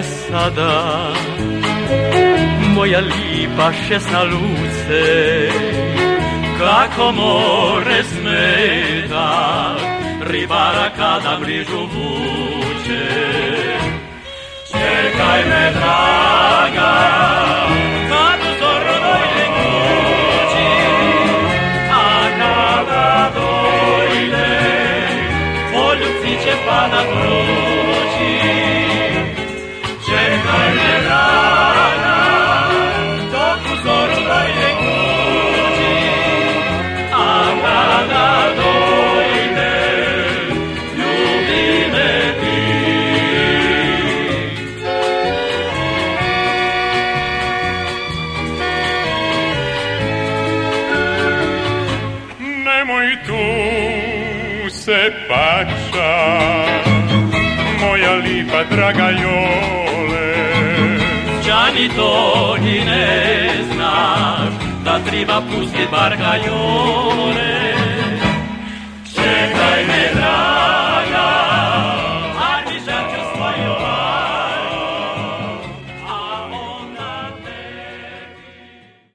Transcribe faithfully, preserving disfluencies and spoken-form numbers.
me sada, moja lipa šesna luce, kako more smeta ribara kada bližu vuče. Čekaj me, draga, kad u zornoj kući, a kada dojde, poljubci će padat vrući. Čekaj me, draga, dok u zornoj kući, a kada dojde, ljubi me ti. Nemoj tu se pača, moja lipa draga Jole. Čani to ni ne znaš, da treba pustit barka Jole.